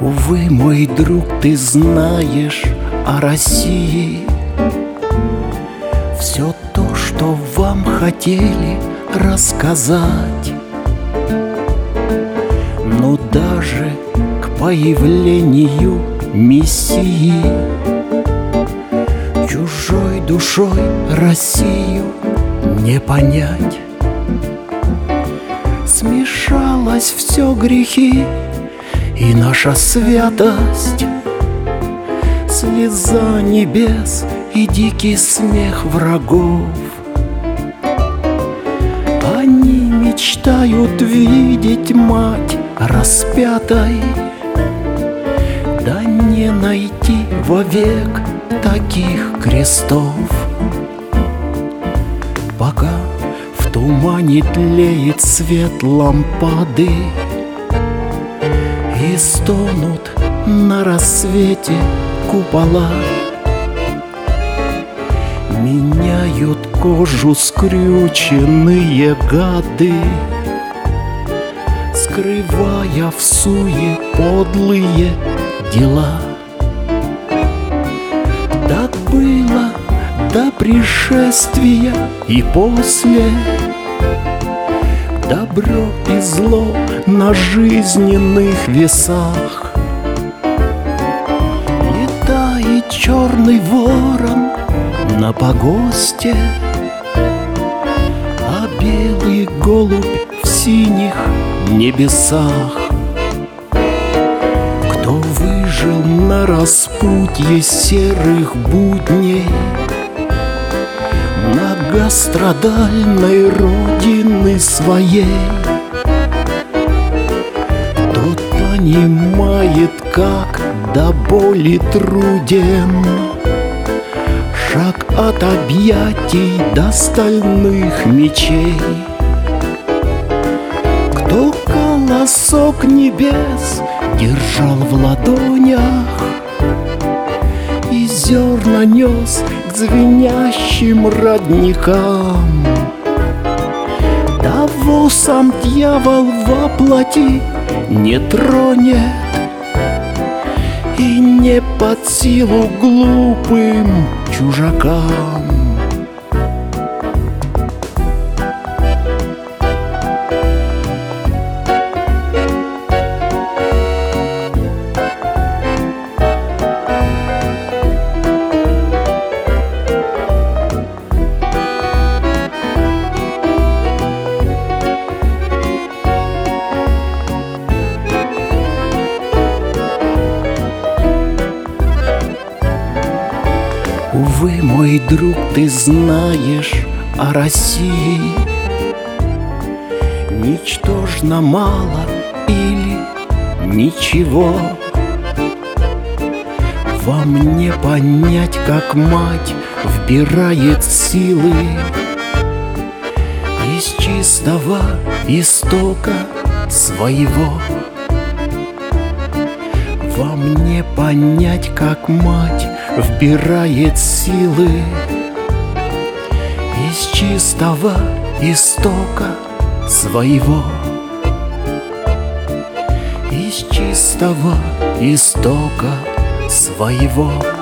Увы, мой друг, ты знаешь о России все то, что вам хотели рассказать. Но даже к появлению Мессии чужой душой Россию не понять. Смешалось все грехи и наша святость, слеза небес и дикий смех врагов. Они мечтают видеть мать распятой, да не найти вовек таких крестов. Пока в тумане тлеет свет лампады и стонут на рассвете купола, меняют кожу скрюченные гады, скрывая в суе подлые дела. Так было до пришествия и после. Добро и зло на жизненных весах. Летает черный ворон на погосте, а белый голубь в синих небесах. Кто выжил на распутье серых будней многострадальной родины своей, тот понимает, как до боли труден шаг от объятий до стальных мечей. Кто колосок небес держал в ладонях и зерна нес к звенящим родникам, того сам дьявол воплоти не тронет и не под силу глупым чужакам. Увы, мой друг, ты знаешь о России ничтожно мало или ничего. Вам не понять, как мать вбирает силы из чистого истока своего. Вам не понять, как мать вбирает силы из чистого истока своего. Из чистого истока своего.